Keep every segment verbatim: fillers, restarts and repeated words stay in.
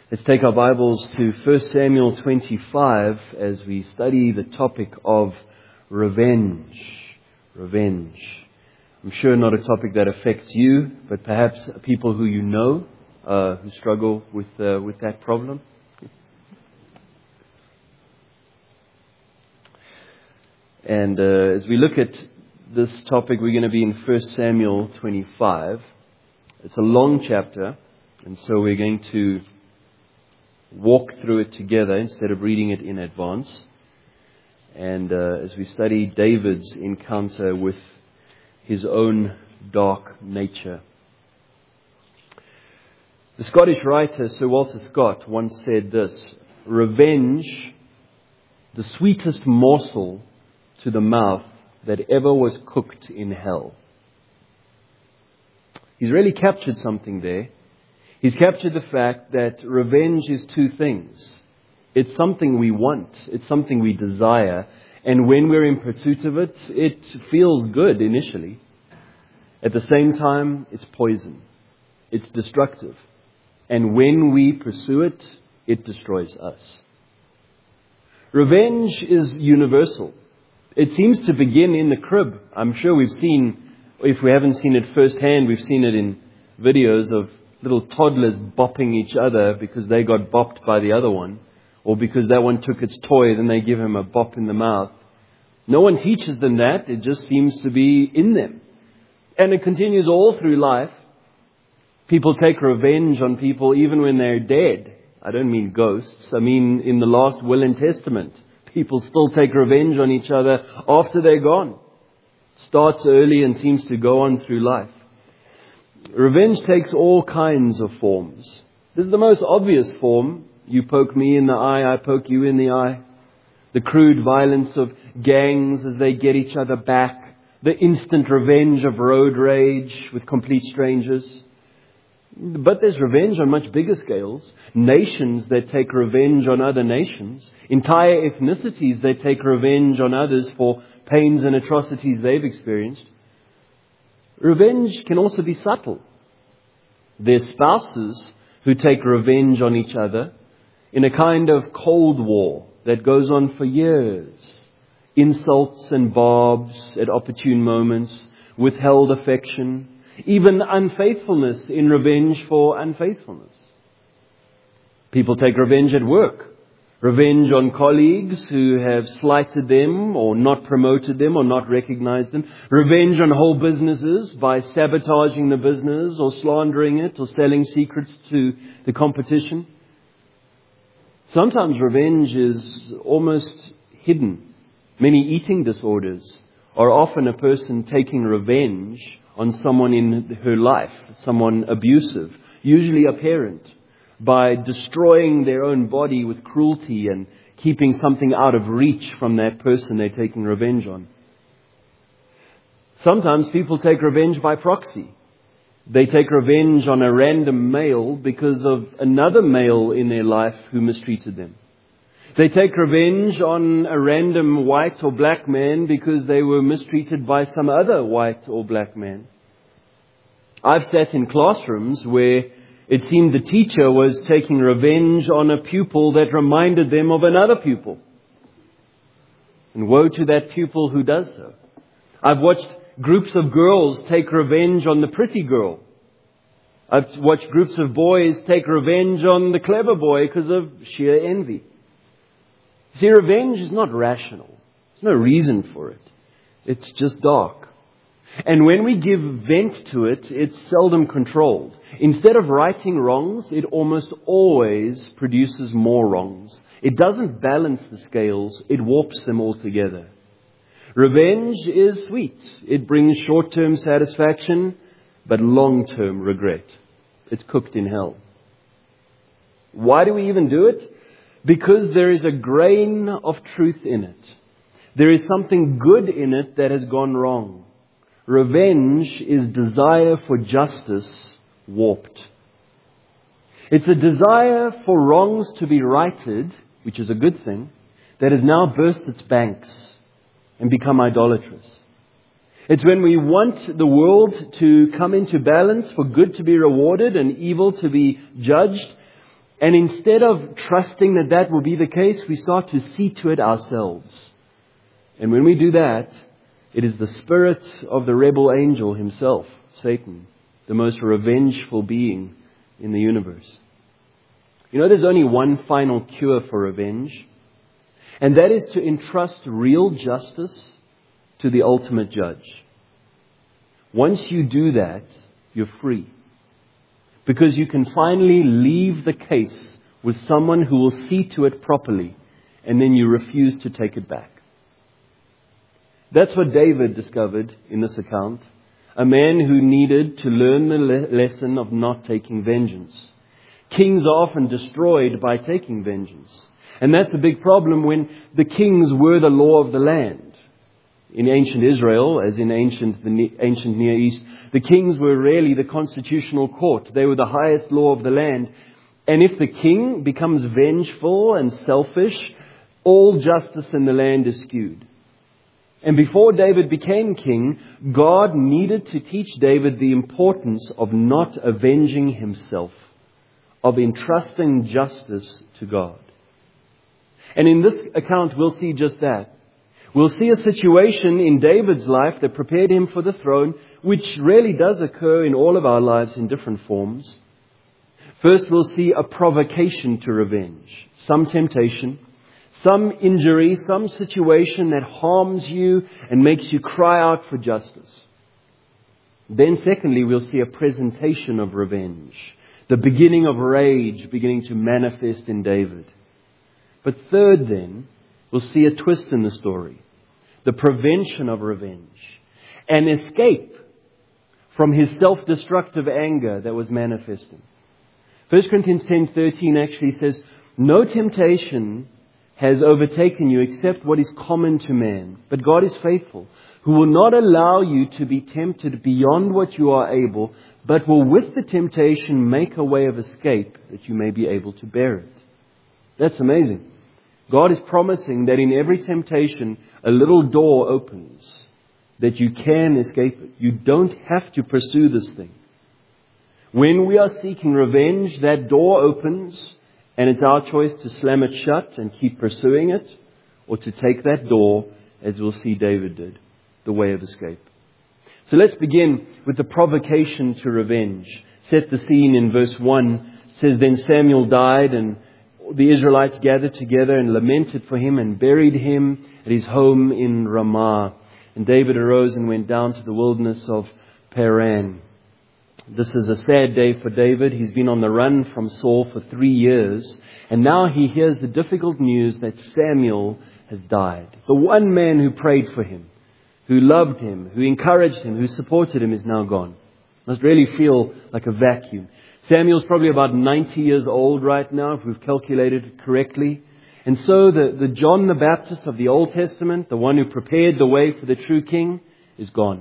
Let's take our Bibles to First Samuel twenty-five as we study the topic of revenge. Revenge. I'm sure not a topic that affects you, but perhaps people who you know uh, who struggle with uh, with that problem. And uh, as we look at this topic, we're going to be in First Samuel twenty-five. It's a long chapter, and so we're going to walk through it together instead of reading it in advance. And uh, as we study David's encounter with his own dark nature. The Scottish writer Sir Walter Scott once said this: "Revenge, the sweetest morsel to the mouth that ever was cooked in hell." He's really captured something there. He's captured the fact that revenge is two things. It's something we want. It's something we desire. And when we're in pursuit of it, it feels good initially. At the same time, it's poison. It's destructive. And when we pursue it, it destroys us. Revenge is universal. It seems to begin in the crib. I'm sure we've seen, if we haven't seen it firsthand, we've seen it in videos of little toddlers bopping each other because they got bopped by the other one, or because that one took its toy, then they give him a bop in the mouth. No one teaches them that. It just seems to be in them. And it continues all through life. People take revenge on people even when they're dead. I don't mean ghosts. I mean in the last will and testament. People still take revenge on each other after they're gone. Starts early and seems to go on through life. Revenge takes all kinds of forms. This is the most obvious form. You poke me in the eye, I poke you in the eye. The crude violence of gangs as they get each other back. The instant revenge of road rage with complete strangers. But there's revenge on much bigger scales. Nations that take revenge on other nations. Entire ethnicities that take revenge on others for pains and atrocities they've experienced. Revenge can also be subtle. There's spouses who take revenge on each other in a kind of cold war that goes on for years. Insults and barbs at opportune moments, withheld affection, even unfaithfulness in revenge for unfaithfulness. People take revenge at work. Revenge on colleagues who have slighted them or not promoted them or not recognized them. Revenge on whole businesses by sabotaging the business or slandering it or selling secrets to the competition. Sometimes revenge is almost hidden. Many eating disorders are often a person taking revenge on someone in her life, someone abusive, usually a parent, by destroying their own body with cruelty and keeping something out of reach from that person they're taking revenge on. Sometimes people take revenge by proxy. They take revenge on a random male because of another male in their life who mistreated them. They take revenge on a random white or black man because they were mistreated by some other white or black man. I've sat in classrooms where it seemed the teacher was taking revenge on a pupil that reminded them of another pupil. And woe to that pupil who does so. I've watched groups of girls take revenge on the pretty girl. I've watched groups of boys take revenge on the clever boy because of sheer envy. See, revenge is not rational. There's no reason for it. It's just dark. And when we give vent to it, it's seldom controlled. Instead of righting wrongs, it almost always produces more wrongs. It doesn't balance the scales, it warps them altogether. Revenge is sweet. It brings short-term satisfaction, but long-term regret. It's cooked in hell. Why do we even do it? Because there is a grain of truth in it. There is something good in it that has gone wrong. Revenge is desire for justice warped. It's a desire for wrongs to be righted, which is a good thing, that has now burst its banks and become idolatrous. It's when we want the world to come into balance, for good to be rewarded and evil to be judged, And instead of trusting that that will be the case, we start to see to it ourselves. And when we do that, it is the spirit of the rebel angel himself, Satan, the most revengeful being in the universe. You know, there's only one final cure for revenge, and that is to entrust real justice to the ultimate judge. Once you do that, you're free. Because you can finally leave the case with someone who will see to it properly, and then you refuse to take it back. That's what David discovered in this account. A man who needed to learn the le- lesson of not taking vengeance. Kings are often destroyed by taking vengeance. And that's a big problem when the kings were the law of the land. In ancient Israel, as in ancient the ne- ancient Near East, the kings were really the constitutional court. They were the highest law of the land. And if the king becomes vengeful and selfish, all justice in the land is skewed. And before David became king, God needed to teach David the importance of not avenging himself, of entrusting justice to God. And in this account, we'll see just that. We'll see a situation in David's life that prepared him for the throne, which really does occur in all of our lives in different forms. First, we'll see a provocation to revenge, some temptation, some injury, some situation that harms you and makes you cry out for justice. Then secondly, we'll see a presentation of revenge, the beginning of rage beginning to manifest in David. But third then, we'll see a twist in the story, the prevention of revenge, an escape from his self-destructive anger that was manifesting. First Corinthians ten thirteen actually says, "No temptation has overtaken you except what is common to man. But God is faithful, who will not allow you to be tempted beyond what you are able, but will with the temptation make a way of escape that you may be able to bear it." That's amazing. God is promising that in every temptation, a little door opens, that you can escape it. You don't have to pursue this thing. When we are seeking revenge, that door opens, and it's our choice to slam it shut and keep pursuing it, or to take that door, as we'll see David did, the way of escape. So let's begin with the provocation to revenge. Set the scene in verse one. It says, "Then Samuel died, and the Israelites gathered together and lamented for him and buried him at his home in Ramah. And David arose and went down to the wilderness of Paran." This is a sad day for David. He's been on the run from Saul for three years. And now he hears the difficult news that Samuel has died. The one man who prayed for him, who loved him, who encouraged him, who supported him is now gone. Must really feel like a vacuum. Samuel's probably about ninety years old right now, if we've calculated it correctly. And so the, the John the Baptist of the Old Testament, the one who prepared the way for the true king, is gone.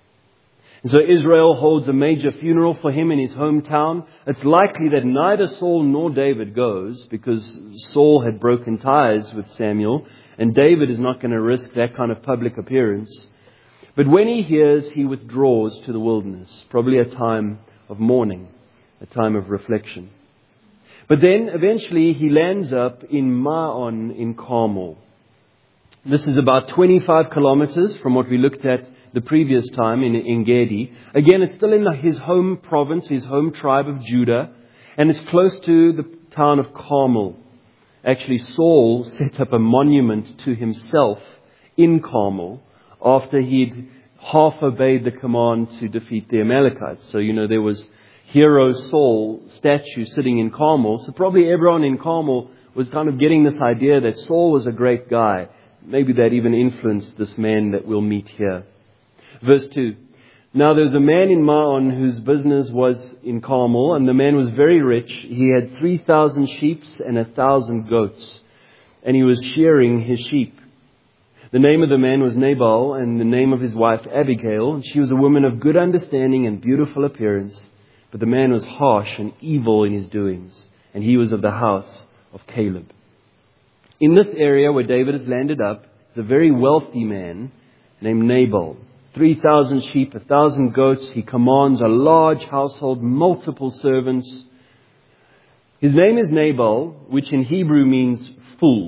And so Israel holds a major funeral for him in his hometown. It's likely that neither Saul nor David goes, because Saul had broken ties with Samuel, and David is not going to risk that kind of public appearance. But when he hears, he withdraws to the wilderness, probably a time of mourning, a time of reflection. But then eventually he lands up in Maon in Carmel. This is about twenty-five kilometers from what we looked at the previous time in En-Gedi. Again, it's still in his home province, his home tribe of Judah, and it's close to the town of Carmel. Actually, Saul set up a monument to himself in Carmel after he'd half obeyed the command to defeat the Amalekites. So, you know, there was hero Saul statue sitting in Carmel. So probably everyone in Carmel was kind of getting this idea that Saul was a great guy. Maybe that even influenced this man that we'll meet here. Verse two. "Now there was a man in Maon whose business was in Carmel, and the man was very rich. He had three thousand sheep and a thousand goats, and he was shearing his sheep. The name of the man was Nabal, and the name of his wife Abigail, and she was a woman of good understanding and beautiful appearance. But the man was harsh and evil in his doings, and he was of the house of Caleb." In this area where David has landed up is a very wealthy man named Nabal. three thousand sheep, a thousand goats. He commands a large household, multiple servants. His name is Nabal, which in Hebrew means fool.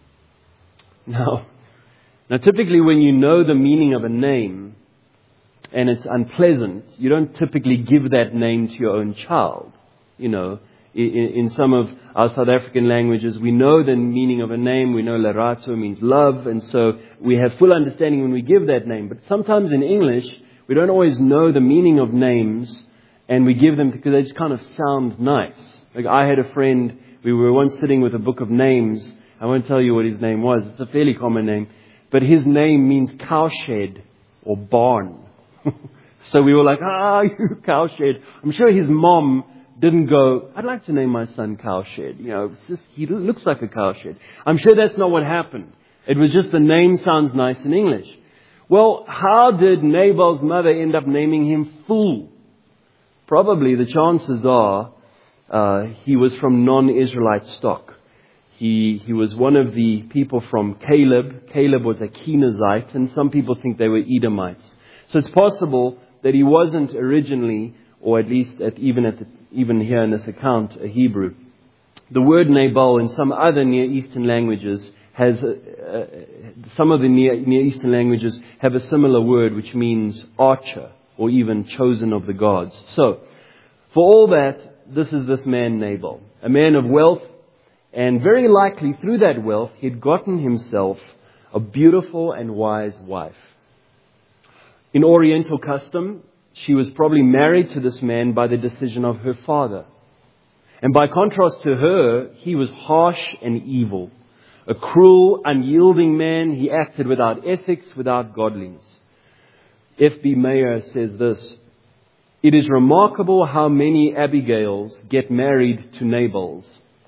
Now, now typically when you know the meaning of a name and it's unpleasant, you don't typically give that name to your own child. You know, in, in some of our South African languages, we know the meaning of a name. We know Lerato means love, and so we have full understanding when we give that name. But sometimes in English, we don't always know the meaning of names, and we give them because they just kind of sound nice. Like I had a friend, we were once sitting with a book of names. I won't tell you what his name was. It's a fairly common name. But his name means cowshed or barn. So we were like, ah, you cowshed. I'm sure his mom didn't go, I'd like to name my son Cowshed. You know, it's just, he looks like a cowshed. I'm sure that's not what happened. It was just the name sounds nice in English. Well, how did Nabal's mother end up naming him Fool? Probably the chances are uh, he was from non-Israelite stock. He he was one of the people from Caleb. Caleb was a Kenizzite, and some people think they were Edomites. So it's possible that he wasn't originally, or at least at, even at the, even here in this account, a Hebrew. The word Nabal in some other Near Eastern languages has, uh, uh, some of the Near, Near Eastern languages have a similar word which means archer or even chosen of the gods. So, for all that, this is this man Nabal, a man of wealth, and very likely through that wealth he had gotten himself a beautiful and wise wife. In Oriental custom, she was probably married to this man by the decision of her father. And by contrast to her, he was harsh and evil. A cruel, unyielding man. He acted without ethics, without godliness. F B Meyer says this: it is remarkable how many Abigails get married to Nabals.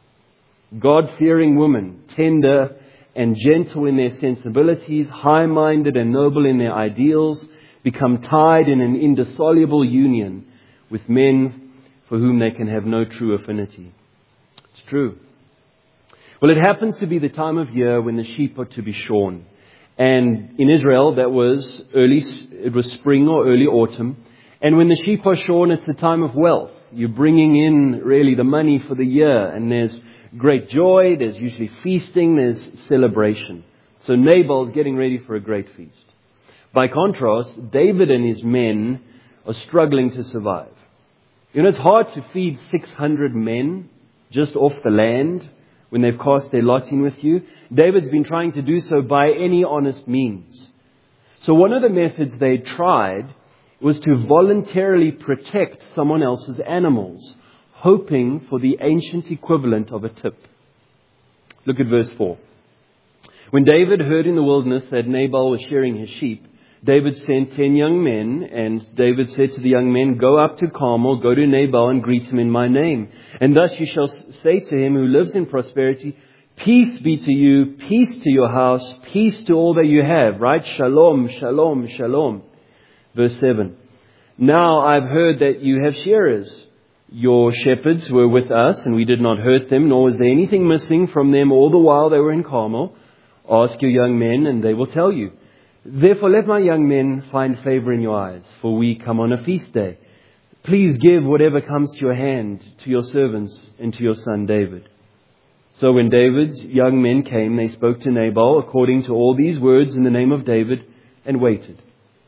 God-fearing women, tender and gentle in their sensibilities, high-minded and noble in their ideals, become tied in an indissoluble union with men for whom they can have no true affinity. It's true. Well, it happens to be the time of year when the sheep are to be shorn. And in Israel, that was early, it was spring or early autumn. And when the sheep are shorn, it's a time of wealth. You're bringing in really the money for the year. And there's great joy. There's usually feasting. There's celebration. So Nabal's getting ready for a great feast. By contrast, David and his men are struggling to survive. You know, it's hard to feed six hundred men just off the land when they've cast their lot in with you. David's been trying to do so by any honest means. So one of the methods they tried was to voluntarily protect someone else's animals, hoping for the ancient equivalent of a tip. Look at verse four. When David heard in the wilderness that Nabal was shearing his sheep, David sent ten young men, and David said to the young men, go up to Carmel, go to Nabal and greet him in my name. And thus you shall say to him who lives in prosperity, peace be to you, peace to your house, peace to all that you have, right? Shalom, shalom, shalom. Verse seven. Now I've heard that you have shearers. Your shepherds were with us, and we did not hurt them, nor was there anything missing from them all the while they were in Carmel. Ask your young men, and they will tell you. Therefore let my young men find favor in your eyes, for we come on a feast day. Please give whatever comes to your hand to your servants and to your son David. So when David's young men came, they spoke to Nabal according to all these words in the name of David, and waited.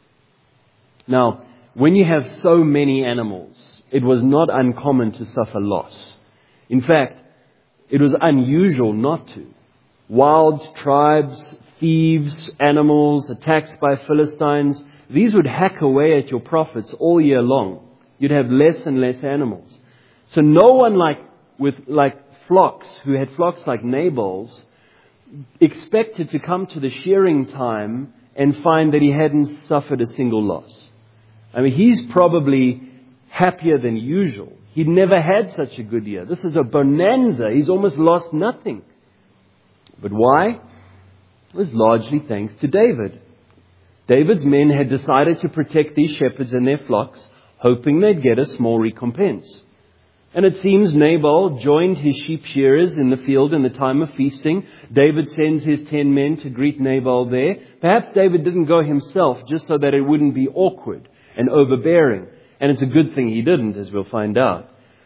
Now, when you have so many animals, it was not uncommon to suffer loss. In fact, it was unusual not to. Wild tribes, thieves, animals, attacks by Philistines, these would hack away at your profits all year long. You'd have less and less animals. So no one like with like flocks, who had flocks like Nabal's, expected to come to the shearing time and find that he hadn't suffered a single loss. I mean, he's probably happier than usual. He'd never had such a good year. This is a bonanza. He's almost lost nothing. But why? It was largely thanks to David. David's men had decided to protect these shepherds and their flocks, hoping they'd get a small recompense. And it seems Nabal joined his sheep shearers in the field in the time of feasting. David sends his ten men to greet Nabal there. Perhaps David didn't go himself just so that it wouldn't be awkward and overbearing. And it's a good thing he didn't, as we'll find out.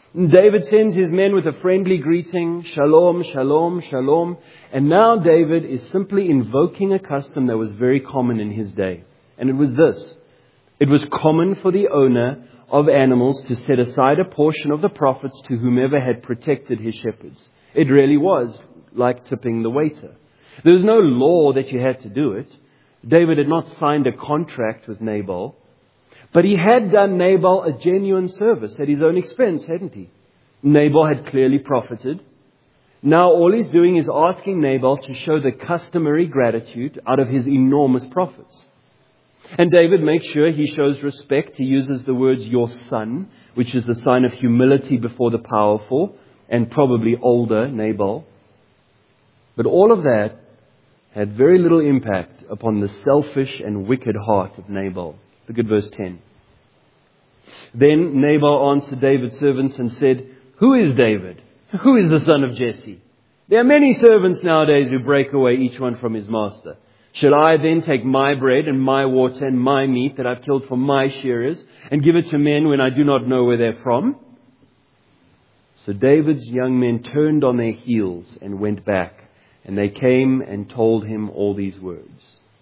David sends his men with a friendly greeting, shalom, shalom, shalom. And now David is simply invoking a custom that was very common in his day. And it was this. It was common for the owner of animals to set aside a portion of the profits to whomever had protected his shepherds. It really was like tipping the waiter. There was no law that you had to do it. David had not signed a contract with Nabal. But he had done Nabal a genuine service at his own expense, hadn't he? Nabal had clearly profited. Now all he's doing is asking Nabal to show the customary gratitude out of his enormous profits. And David makes sure he shows respect. He uses the words, your son, which is the sign of humility before the powerful and probably older Nabal. But all of that had very little impact upon the selfish and wicked heart of Nabal. Look at verse ten. Then Nabal answered David's servants and said, who is David? Who is the son of Jesse? There are many servants nowadays who break away each one from his master. Shall I then take my bread and my water and my meat that I've killed for my shearers and give it to men when I do not know where they're from? So David's young men turned on their heels and went back, and they came and told him all these words.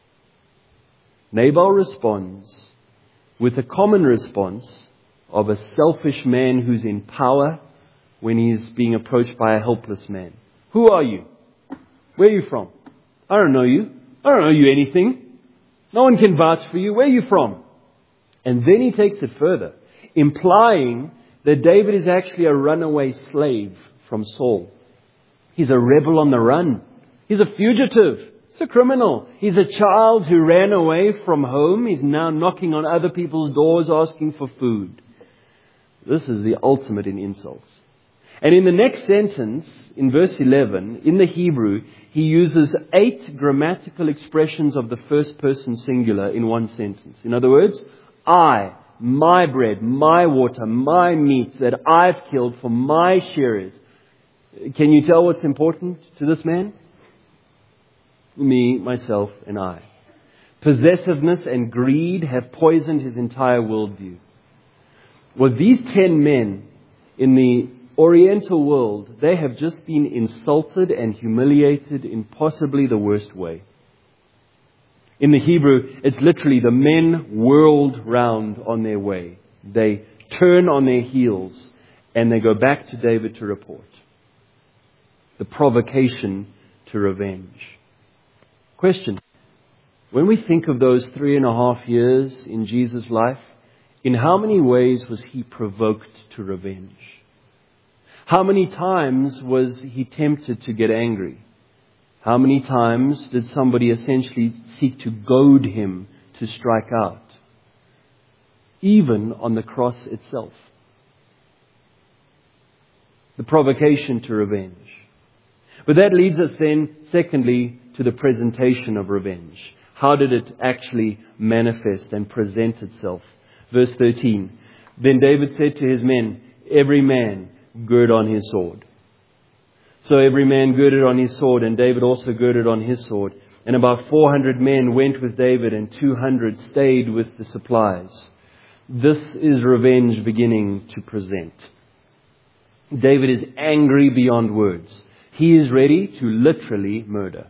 Nabal responds with a common response of a selfish man who's in power when he's being approached by a helpless man. Who are you? Where are you from? I don't know you. I don't know you anything. No one can vouch for you. Where are you from? And then he takes it further, implying that David is actually a runaway slave from Saul. He's a rebel on the run. He's a fugitive. He's a criminal. He's a child who ran away from home. He's now knocking on other people's doors asking for food. This is the ultimate in insults. And in the next sentence, in verse eleven, in the Hebrew, he uses eight grammatical expressions of the first person singular in one sentence. In other words, I, my bread, my water, my meat that I've killed for my shearers. Can you tell what's important to this man? Me, myself, and I. Possessiveness and greed have poisoned his entire worldview. Well, these ten men in the Oriental world, they have just been insulted and humiliated in possibly the worst way. In the Hebrew, it's literally the men whirled round on their way. They turn on their heels and they go back to David to report. The provocation to revenge. Question. When we think of those three and a half years in Jesus' life, in how many ways was he provoked to revenge? How many times was he tempted to get angry? How many times did somebody essentially seek to goad him to strike out? Even on the cross itself. The provocation to revenge. But that leads us then, secondly, to the presentation of revenge. How did it actually manifest and present itself? Verse thirteen. Then David said to his men, every man gird on his sword. So every man girded on his sword, and David also girded on his sword. And about four hundred men went with David, and two hundred stayed with the supplies. This is revenge beginning to present. David is angry beyond words. He is ready to literally murder.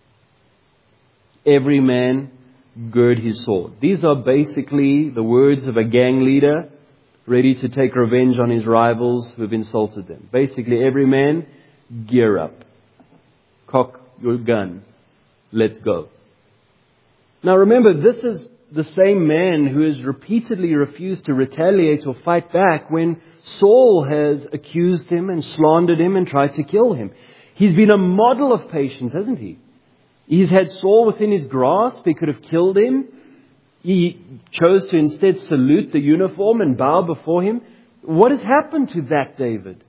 Every man gird his sword. These are basically the words of a gang leader ready to take revenge on his rivals who have insulted them. Basically, every man, gear up. Cock your gun. Let's go. Now remember, this is the same man who has repeatedly refused to retaliate or fight back when Saul has accused him and slandered him and tried to kill him. He's been a model of patience, hasn't he? He's had Saul within his grasp. He could have killed him. He chose to instead salute the uniform and bow before him. What has happened to that David?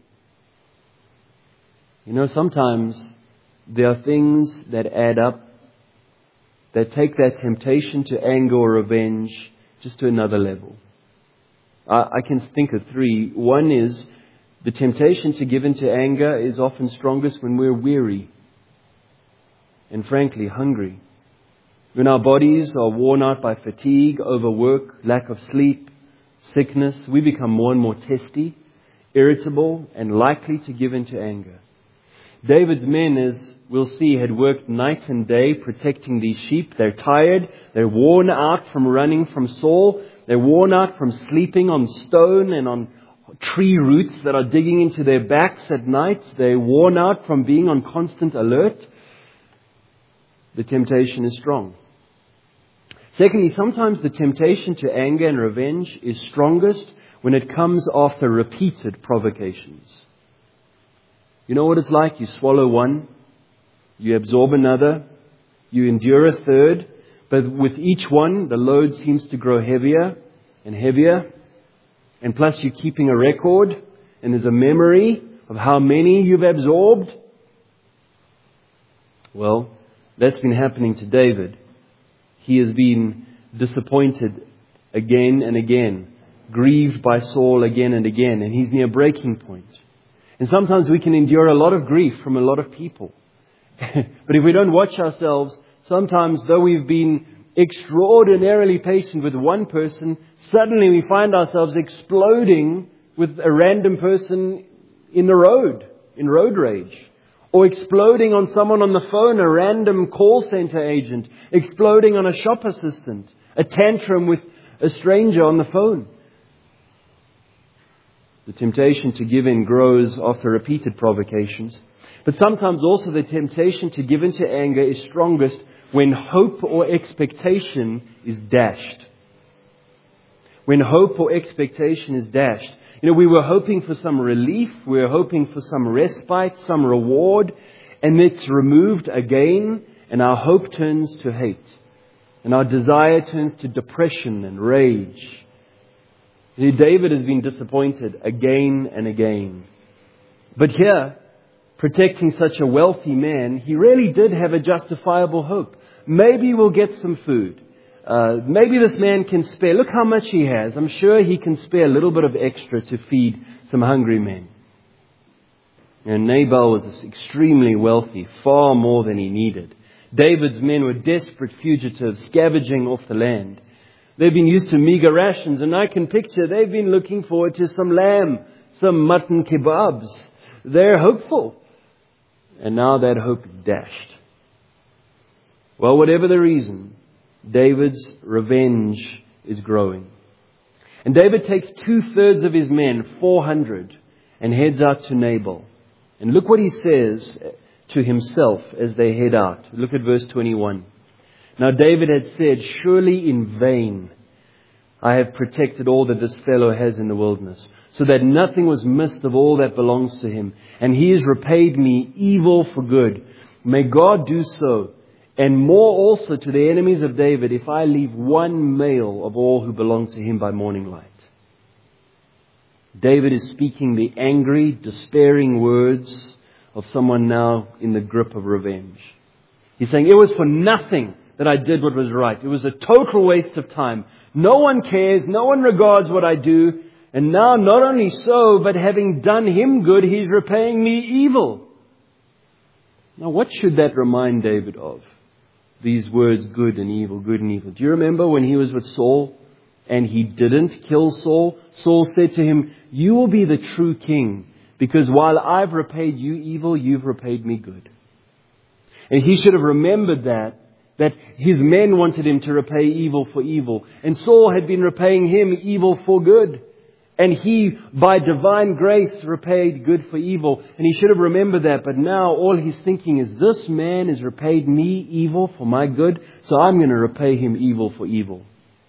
You know, sometimes there are things that add up that take that temptation to anger or revenge just to another level. I, I can think of three. One is the temptation to give into anger is often strongest when we're weary and frankly hungry. When our bodies are worn out by fatigue, overwork, lack of sleep, sickness, we become more and more testy. irritable, and likely to give in to anger. David's men, as we'll see, had worked night and day protecting these sheep. They're tired. They're worn out from running from Saul. They're worn out from sleeping on stone and on tree roots that are digging into their backs at night. They're worn out from being on constant alert. The temptation is strong. Secondly, sometimes the temptation to anger and revenge is strongest when it comes after repeated provocations. You know what it's like? You swallow one, you absorb another, you endure a third, but with each one, the load seems to grow heavier and heavier. And plus you're keeping a record, and there's a memory of how many you've absorbed. Well, that's been happening to David. He has been disappointed again and again, grieved by Saul again and again, and he's near breaking point. And sometimes we can endure a lot of grief from a lot of people. But if we don't watch ourselves, sometimes though we've been extraordinarily patient with one person, suddenly we find ourselves exploding with a random person in the road, in road rage. Or exploding on someone on the phone, a random call center agent. Exploding on a shop assistant. A tantrum with a stranger on the phone. The temptation to give in grows after repeated provocations. But sometimes also the temptation to give in to anger is strongest when hope or expectation is dashed. When hope or expectation is dashed. You know, we were hoping for some relief, we were hoping for some respite, some reward, and it's removed again, and our hope turns to hate. And our desire turns to depression and rage. David has been disappointed again and again. But here, protecting such a wealthy man, he really did have a justifiable hope. Maybe we'll get some food. Uh, maybe this man can spare. Look how much he has. I'm sure he can spare a little bit of extra to feed some hungry men. And Nabal was extremely wealthy, far more than he needed. David's men were desperate fugitives, scavenging off the land. They've been used to meager rations, and I can picture they've been looking forward to some lamb, some mutton kebabs. They're hopeful. And now that hope is dashed. Well, whatever the reason, David's revenge is growing. And David takes two-thirds of his men, four hundred, and heads out to Nabal. And look what he says to himself as they head out. Look at verse twenty-one. Now David had said, surely in vain I have protected all that this fellow has in the wilderness, so that nothing was missed of all that belongs to him. And he has repaid me evil for good. May God do so, and more also to the enemies of David, if I leave one male of all who belong to him by morning light. David is speaking the angry, despairing words of someone now in the grip of revenge. He's saying, it was for nothing that I did what was right. It was a total waste of time. No one cares. No one regards what I do. And now, not only so, but having done him good, he's repaying me evil. Now, what should that remind David of? These words, good and evil, good and evil. Do you remember when he was with Saul and he didn't kill Saul? Saul said to him, you will be the true king, because while I've repaid you evil, you've repaid me good. And he should have remembered that, that his men wanted him to repay evil for evil. And Saul had been repaying him evil for good. And he, by divine grace, repaid good for evil. And he should have remembered that. But now all he's thinking is, this man has repaid me evil for my good, so I'm going to repay him evil for evil.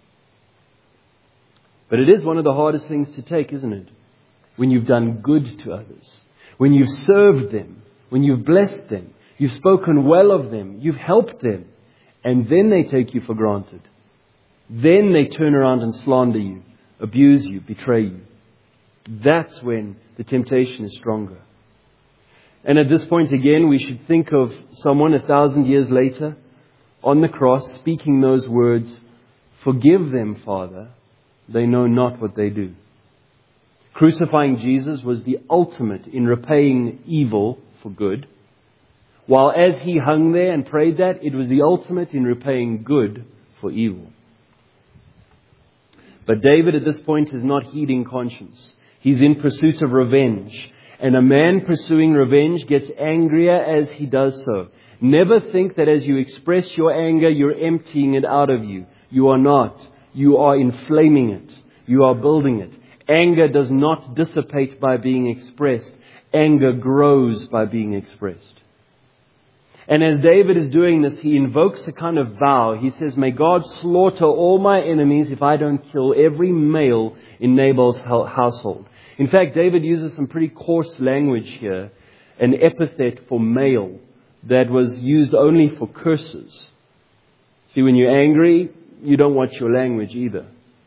But it is one of the hardest things to take, isn't it? When you've done good to others. When you've served them. When you've blessed them. You've spoken well of them. You've helped them. And then they take you for granted. Then they turn around and slander you, abuse you, betray you. That's when the temptation is stronger. And at this point again, we should think of someone a thousand years later on the cross speaking those words, forgive them, Father, they know not what they do. Crucifying Jesus was the ultimate in repaying evil for good. While as he hung there and prayed that, it was the ultimate in repaying good for evil. But David at this point is not heeding conscience. He's in pursuit of revenge. And a man pursuing revenge gets angrier as he does so. Never think that as you express your anger, you're emptying it out of you. You are not. You are inflaming it. You are building it. Anger does not dissipate by being expressed. Anger grows by being expressed. And as David is doing this, he invokes a kind of vow. He says, may God slaughter all my enemies if I don't kill every male in Nabal's household. In fact, David uses some pretty coarse language here, an epithet for male that was used only for curses. See, when you're angry, you don't watch your language either.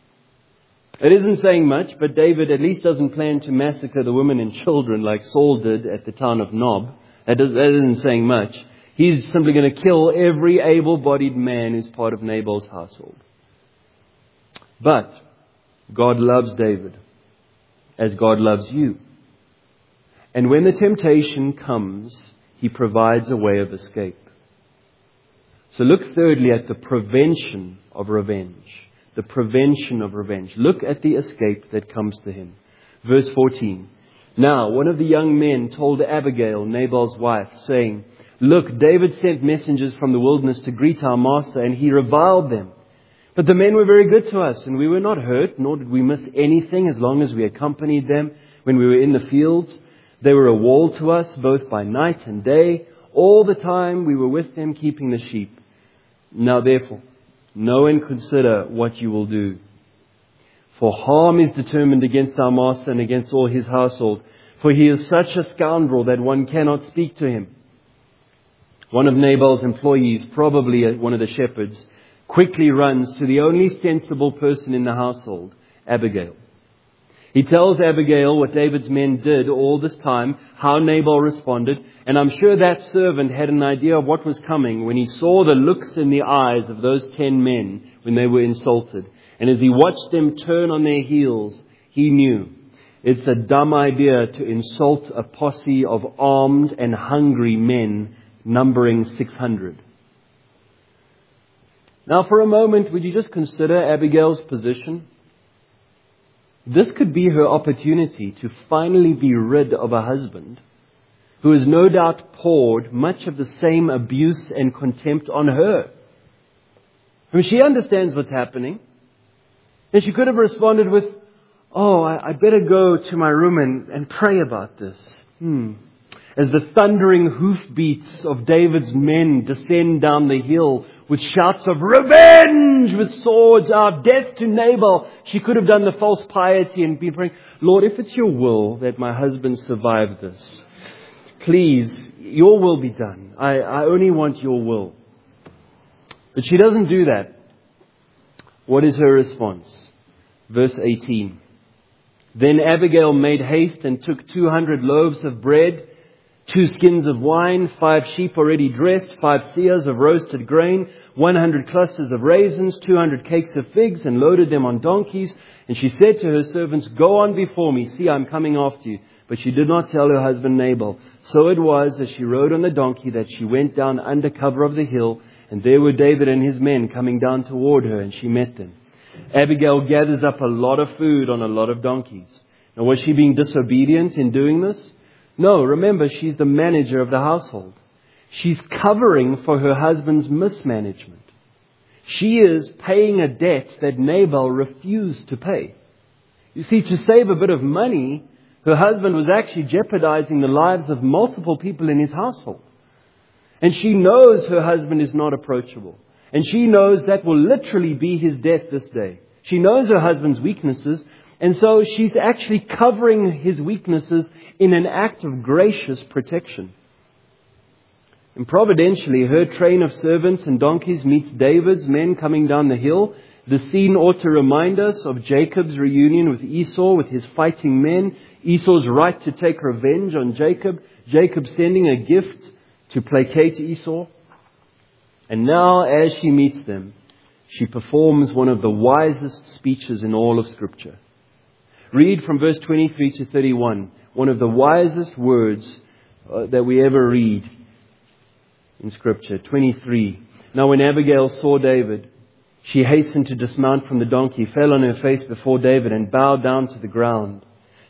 It isn't saying much, but David at least doesn't plan to massacre the women and children like Saul did at the town of Nob. That, does, that isn't saying much. He's simply going to kill every able-bodied man who's part of Nabal's household. But God loves David as God loves you. And when the temptation comes, He provides a way of escape. So look thirdly at the prevention of revenge. The prevention of revenge. Look at the escape that comes to him. Verse fourteen. Now, one of the young men told Abigail, Nabal's wife, saying, look, David sent messengers from the wilderness to greet our master, and he reviled them. But the men were very good to us, and we were not hurt, nor did we miss anything as long as we accompanied them when we were in the fields. They were a wall to us, both by night and day. All the time we were with them, keeping the sheep. Now therefore, know and consider what you will do. For harm is determined against our master and against all his household. For he is such a scoundrel that one cannot speak to him. One of Nabal's employees, probably one of the shepherds, quickly runs to the only sensible person in the household, Abigail. He tells Abigail what David's men did all this time, how Nabal responded, and I'm sure that servant had an idea of what was coming when he saw the looks in the eyes of those ten men when they were insulted. And as he watched them turn on their heels, he knew it's a dumb idea to insult a posse of armed and hungry men numbering six hundred. Now for a moment, would you just consider Abigail's position? This could be her opportunity to finally be rid of a husband who has no doubt poured much of the same abuse and contempt on her. I mean, she understands what's happening. And she could have responded with, oh, I, I better go to my room and, and pray about this. Hmm. As the thundering hoofbeats of David's men descend down the hill with shouts of revenge with swords out, death to Nabal, she could have done the false piety and been praying, Lord, if it's your will that my husband survive this, please, your will be done. I, I only want your will. But she doesn't do that. What is her response? Verse eighteen. Then Abigail made haste and took two hundred loaves of bread, two skins of wine, five sheep already dressed, five seahs of roasted grain, one hundred clusters of raisins, two hundred cakes of figs, and loaded them on donkeys. And she said to her servants, go on before me, see, I'm coming after you. But she did not tell her husband Nabal. So it was, as she rode on the donkey, that she went down under cover of the hill, and there were David and his men coming down toward her, and she met them. Abigail gathers up a lot of food on a lot of donkeys. Now, was she being disobedient in doing this? No, remember, she's the manager of the household. She's covering for her husband's mismanagement. She is paying a debt that Nabal refused to pay. You see, to save a bit of money, her husband was actually jeopardizing the lives of multiple people in his household. And she knows her husband is not approachable. And she knows that will literally be his death this day. She knows her husband's weaknesses. And so she's actually covering his weaknesses in an act of gracious protection. And providentially, her train of servants and donkeys meets David's men coming down the hill. The scene ought to remind us of Jacob's reunion with Esau, with his fighting men. Esau's right to take revenge on Jacob. Jacob sending a gift to placate Esau. And now, as she meets them, she performs one of the wisest speeches in all of Scripture. Read from verse twenty-three to thirty-one, one of the wisest words uh, that we ever read in Scripture. twenty-three. Now when Abigail saw David, she hastened to dismount from the donkey, fell on her face before David, and bowed down to the ground.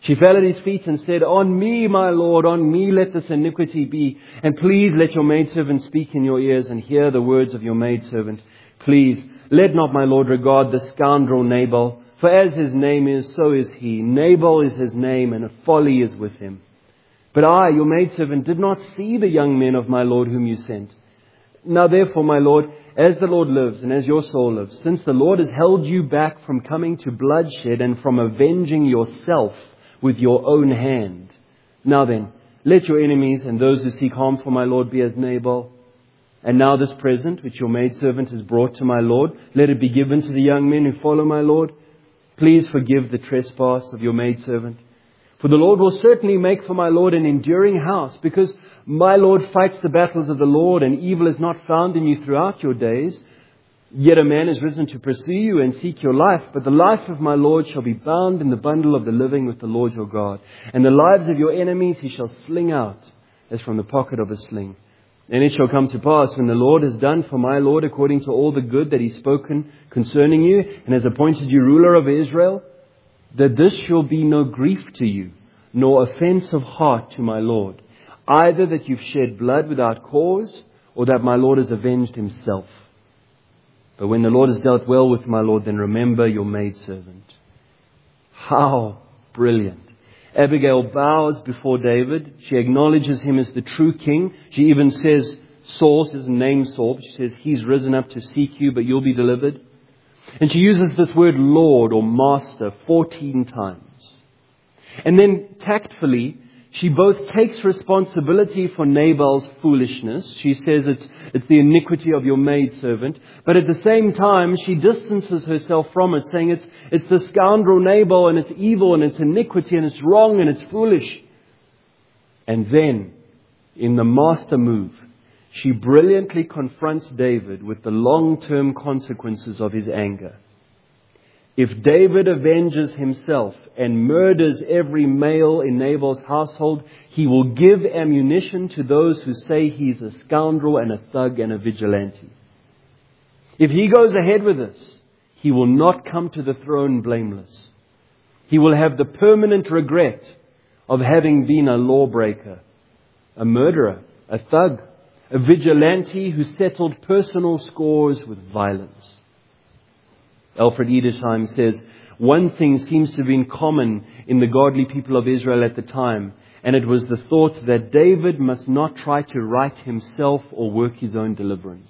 She fell at his feet and said, "On me, my Lord, on me let this iniquity be. And please let your maidservant speak in your ears and hear the words of your maidservant. Please, let not my Lord regard the scoundrel Nabal, for as his name is, so is he. Nabal is his name, and a folly is with him. But I, your maidservant, did not see the young men of my Lord whom you sent. Now therefore, my Lord, as the Lord lives and as your soul lives, since the Lord has held you back from coming to bloodshed and from avenging yourself with your own hand, now then, let your enemies and those who seek harm for my Lord be as Nabal. And now this present, which your maidservant has brought to my Lord, let it be given to the young men who follow my Lord. Please forgive the trespass of your maidservant. For the Lord will certainly make for my Lord an enduring house, because my Lord fights the battles of the Lord, and evil is not found in you throughout your days. Yet a man is risen to pursue you and seek your life, but the life of my Lord shall be bound in the bundle of the living with the Lord your God. And the lives of your enemies he shall sling out as from the pocket of a sling. And it shall come to pass, when the Lord has done for my Lord according to all the good that he's spoken concerning you, and has appointed you ruler over Israel, that this shall be no grief to you, nor offense of heart to my Lord, either that you've shed blood without cause, or that my Lord has avenged himself. But when the Lord has dealt well with my Lord, then remember your maidservant." How brilliant. Abigail bows before David. She acknowledges him as the true king. She even says, Saul, she doesn't name Saul, but she says, "He's risen up to seek you, but you'll be delivered." And she uses this word Lord or Master fourteen times. And then tactfully, she both takes responsibility for Nabal's foolishness. She says it's, it's the iniquity of your maidservant. But at the same time, she distances herself from it, saying it's, it's the scoundrel Nabal, and it's evil, and it's iniquity, and it's wrong, and it's foolish. And then, in the master move, she brilliantly confronts David with the long-term consequences of his anger. If David avenges himself and murders every male in Nabal's household, he will give ammunition to those who say he's a scoundrel and a thug and a vigilante. If he goes ahead with this, he will not come to the throne blameless. He will have the permanent regret of having been a lawbreaker, a murderer, a thug, a vigilante who settled personal scores with violence. Alfred Edersheim says, one thing seems to have been common in the godly people of Israel at the time, and it was the thought that David must not try to right himself or work his own deliverance.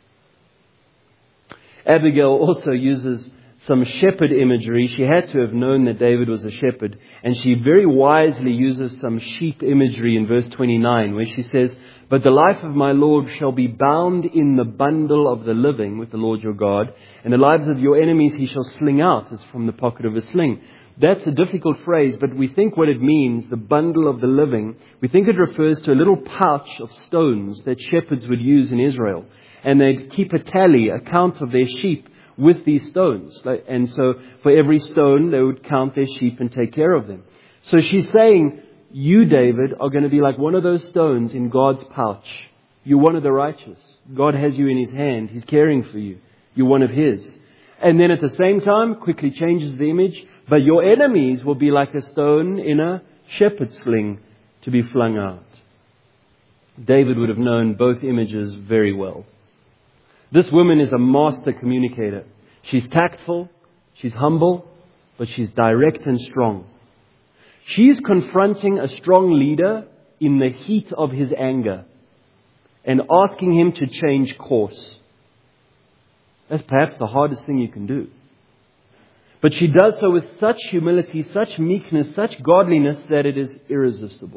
Abigail also uses some shepherd imagery. She had to have known that David was a shepherd, and she very wisely uses some sheep imagery in verse twenty-nine, where she says, "But the life of my Lord shall be bound in the bundle of the living with the Lord your God, and the lives of your enemies he shall sling out as from the pocket of a sling." That's a difficult phrase, but we think what it means, the bundle of the living, we think it refers to a little pouch of stones that shepherds would use in Israel. And they'd keep a tally, a count of their sheep with these stones. And so for every stone, they would count their sheep and take care of them. So she's saying, you, David, are going to be like one of those stones in God's pouch. You're one of the righteous. God has you in his hand. He's caring for you. You're one of his. And then at the same time, quickly changes the image, but your enemies will be like a stone in a shepherd's sling to be flung out. David would have known both images very well. This woman is a master communicator. She's tactful, she's humble, but she's direct and strong. She's confronting a strong leader in the heat of his anger and asking him to change course. That's perhaps the hardest thing you can do. But she does so with such humility, such meekness, such godliness that it is irresistible.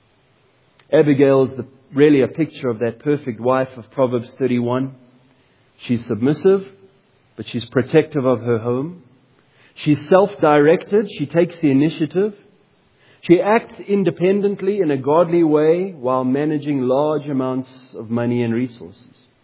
Abigail is the, really a picture of that perfect wife of Proverbs thirty-one. She's submissive, but she's protective of her home. She's self-directed. She takes the initiative. She acts independently in a godly way while managing large amounts of money and resources.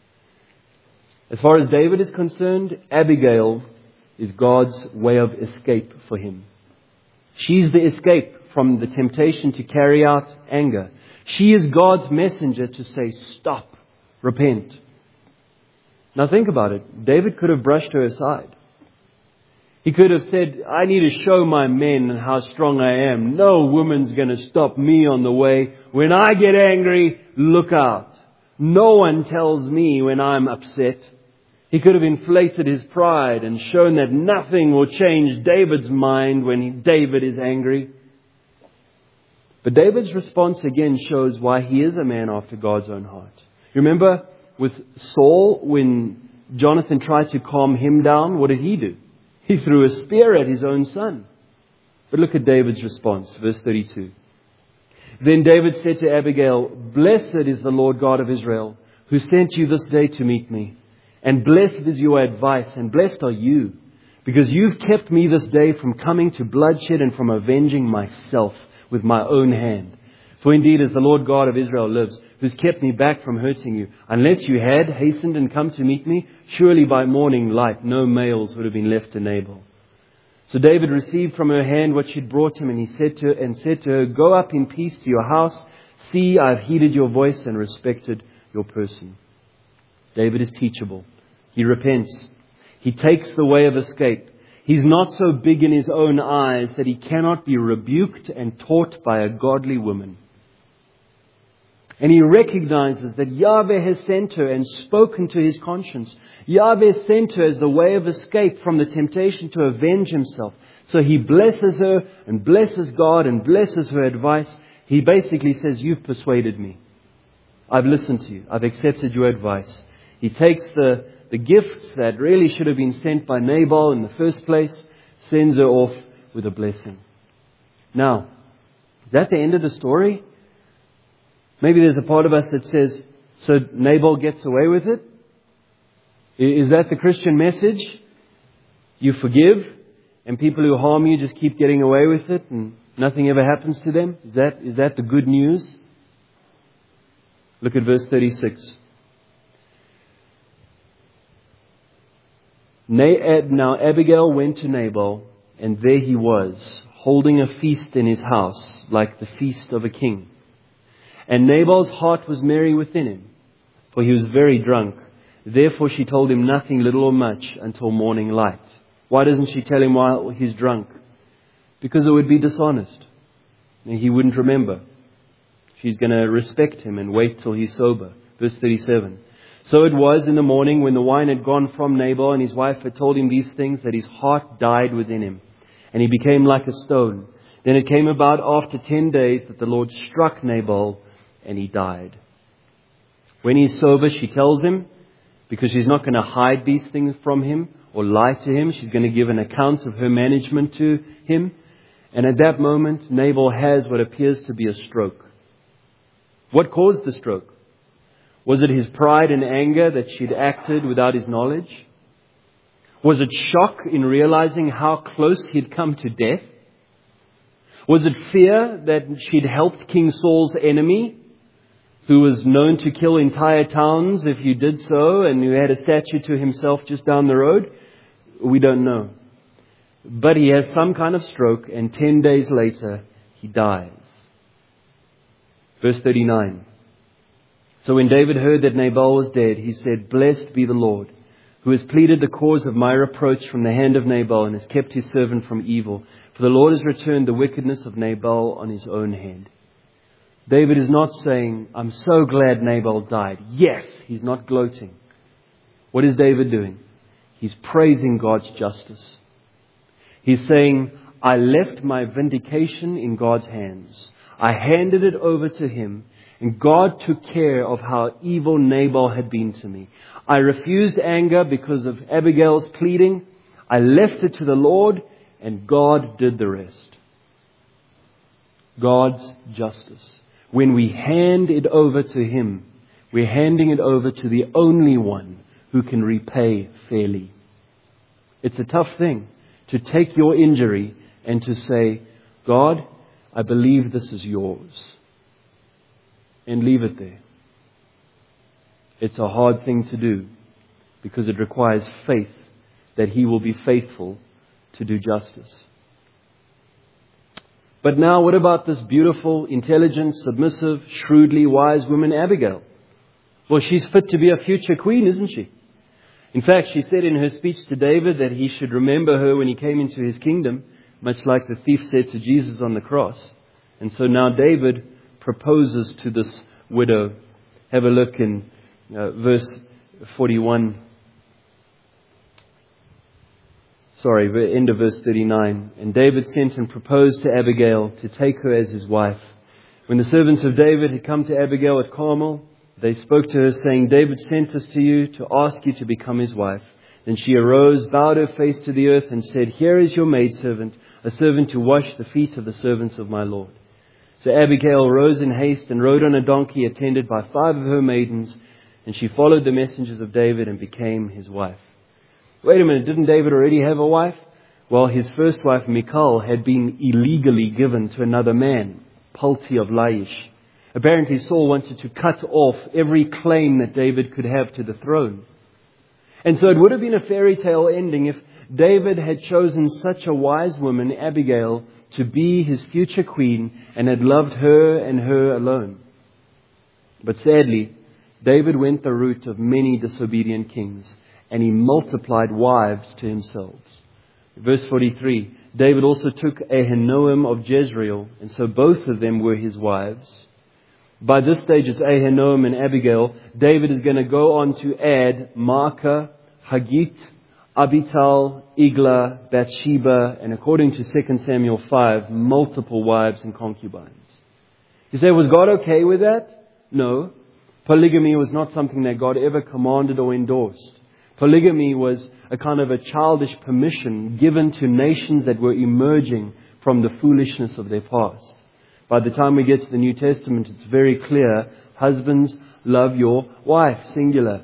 As far as David is concerned, Abigail is God's way of escape for him. She's the escape from the temptation to carry out anger. She is God's messenger to say, stop, repent. Now think about it. David could have brushed her aside. He could have said, I need to show my men how strong I am. No woman's going to stop me on the way. When I get angry, look out. No one tells me when I'm upset. He could have inflated his pride and shown that nothing will change David's mind when he, David is angry. But David's response again shows why he is a man after God's own heart. Remember with Saul, when Jonathan tried to calm him down, what did he do? He threw a spear at his own son. But look at David's response, verse thirty-two. Then David said to Abigail, Blessed is the Lord God of Israel, who sent you this day to meet me. And blessed is your advice, and blessed are you, because you've kept me this day from coming to bloodshed and from avenging myself with my own hand. For indeed, as the Lord God of Israel lives, who's kept me back from hurting you, unless you had hastened and come to meet me, surely by morning light no males would have been left to Nabal. So David received from her hand what she'd brought him, and he said to her, and said to her, Go up in peace to your house. See, I've heeded your voice and respected your person. David is teachable. He repents. He takes the way of escape. He's not so big in his own eyes that he cannot be rebuked and taught by a godly woman. And he recognizes that Yahweh has sent her and spoken to his conscience. Yahweh sent her as the way of escape from the temptation to avenge himself. So he blesses her and blesses God and blesses her advice. He basically says, You've persuaded me. I've listened to you. I've accepted your advice. He takes the, the gifts that really should have been sent by Nabal in the first place, sends her off with a blessing. Now, is that the end of the story? Maybe there's a part of us that says, so Nabal gets away with it? Is that the Christian message? You forgive, and people who harm you just keep getting away with it, and nothing ever happens to them? Is that, is that the good news? Look at verse thirty-six. Now Abigail went to Nabal, and there he was, holding a feast in his house, like the feast of a king. And Nabal's heart was merry within him, for he was very drunk. Therefore she told him nothing, little or much, until morning light. Why doesn't she tell him while he's drunk? Because it would be dishonest. And he wouldn't remember. She's going to respect him and wait till he's sober. Verse thirty-seven. So it was in the morning when the wine had gone from Nabal and his wife had told him these things that his heart died within him. And he became like a stone. Then it came about after ten days that the Lord struck Nabal and he died. When he's sober, she tells him, because she's not going to hide these things from him or lie to him. She's going to give an account of her management to him. And at that moment, Nabal has what appears to be a stroke. What caused the stroke? Was it his pride and anger that she'd acted without his knowledge? Was it shock in realizing how close he'd come to death? Was it fear that she'd helped King Saul's enemy, who was known to kill entire towns if you did so, and who had a statue to himself just down the road? We don't know. But he has some kind of stroke, and ten days later, he dies. Verse thirty-nine. So when David heard that Nabal was dead, he said, Blessed be the Lord, who has pleaded the cause of my reproach from the hand of Nabal and has kept his servant from evil. For the Lord has returned the wickedness of Nabal on his own head. David is not saying, I'm so glad Nabal died. Yes, he's not gloating. What is David doing? He's praising God's justice. He's saying, I left my vindication in God's hands. I handed it over to him, and God took care of how evil Nabal had been to me. I refused anger because of Abigail's pleading. I left it to the Lord, and God did the rest. God's justice. When we hand it over to him, we're handing it over to the only one who can repay fairly. It's a tough thing to take your injury and to say, God, I believe this is yours. And leave it there. It's a hard thing to do because it requires faith that he will be faithful to do justice. But now what about this beautiful, intelligent, submissive, shrewdly wise woman, Abigail? Well, she's fit to be a future queen, isn't she? In fact, she said in her speech to David that he should remember her when he came into his kingdom, much like the thief said to Jesus on the cross. And so now David proposes to this widow. Have a look in uh, verse forty-one. Sorry, end of verse thirty-nine. And David sent and proposed to Abigail to take her as his wife. When the servants of David had come to Abigail at Carmel, they spoke to her, saying, David sent us to you to ask you to become his wife. Then she arose, bowed her face to the earth, and said, Here is your maidservant, a servant to wash the feet of the servants of my Lord. So Abigail rose in haste and rode on a donkey, attended by five of her maidens, and she followed the messengers of David and became his wife. Wait a minute, didn't David already have a wife? Well, his first wife, Michal, had been illegally given to another man, Palti of Laish. Apparently Saul wanted to cut off every claim that David could have to the throne. And so it would have been a fairy tale ending if David had chosen such a wise woman, Abigail, to be his future queen and had loved her and her alone. But sadly, David went the route of many disobedient kings, and he multiplied wives to himself. Verse forty-three, David also took Ahinoam of Jezreel, and so both of them were his wives. By this stage, it's Ahinoam and Abigail. David is going to go on to add Maacah, Hagit, Abital, Igla, Bathsheba, and according to Second Samuel five, multiple wives and concubines. You say, was God okay with that? No. Polygamy was not something that God ever commanded or endorsed. Polygamy was a kind of a childish permission given to nations that were emerging from the foolishness of their past. By the time we get to the New Testament, it's very clear. Husbands, love your wife, singular.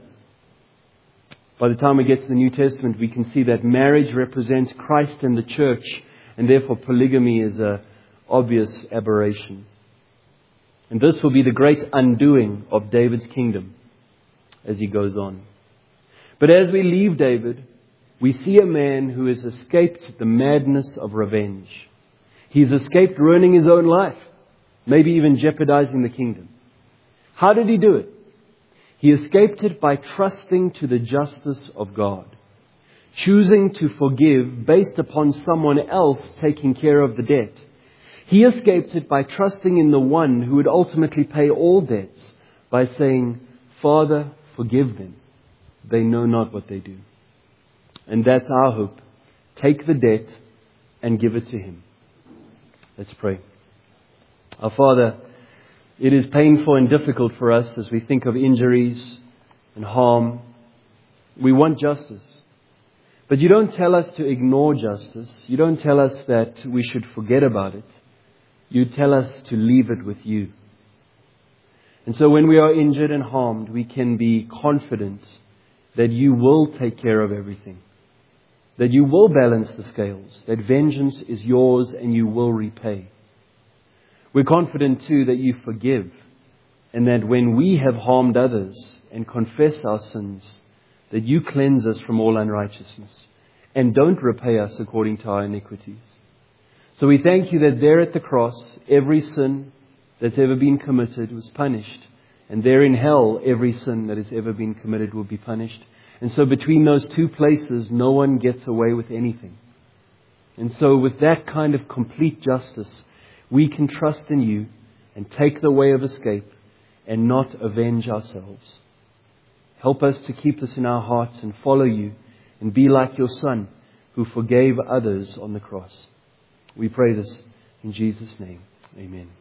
By the time we get to the New Testament, we can see that marriage represents Christ and the church, and therefore polygamy is an obvious aberration. And this will be the great undoing of David's kingdom as he goes on. But as we leave David, we see a man who has escaped the madness of revenge. He's escaped ruining his own life, maybe even jeopardizing the kingdom. How did he do it? He escaped it by trusting to the justice of God, choosing to forgive based upon someone else taking care of the debt. He escaped it by trusting in the one who would ultimately pay all debts by saying, Father, forgive them. They know not what they do. And that's our hope. Take the debt and give it to Him. Let's pray. Our Father, it is painful and difficult for us as we think of injuries and harm. We want justice. But you don't tell us to ignore justice. You don't tell us that we should forget about it. You tell us to leave it with you. And so when we are injured and harmed, we can be confident that you will take care of everything. That you will balance the scales. That vengeance is yours and you will repay. We're confident too that you forgive. And that when we have harmed others and confess our sins, that you cleanse us from all unrighteousness. And don't repay us according to our iniquities. So we thank you that there at the cross, every sin that's ever been committed was punished. And there in hell, every sin that has ever been committed will be punished. And so between those two places, no one gets away with anything. And so with that kind of complete justice, we can trust in you and take the way of escape and not avenge ourselves. Help us to keep this in our hearts and follow you and be like your Son who forgave others on the cross. We pray this in Jesus' name. Amen.